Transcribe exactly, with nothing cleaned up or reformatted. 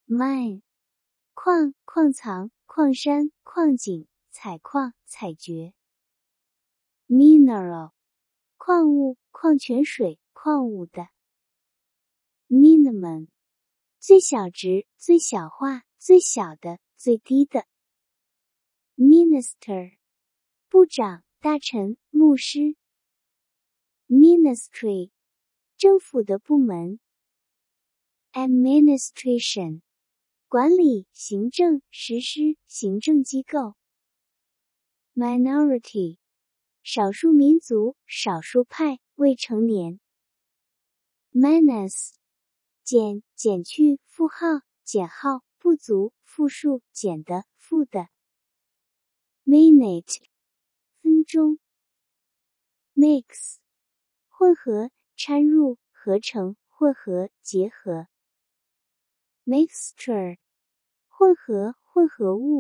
mine 矿矿藏矿山矿井采矿采掘 mineral 矿物矿泉水矿物的 minimum 最小值最小化最小的最低的 minister 部长大臣牧师 ministry 政府的部门 administration 管理行政实施行政机构 minority 少数民族少数派未成年 minus 减减去负号减号不足负数减的负的 minute 分钟 mix 混合掺入合成混合结合 mixture 混合混合物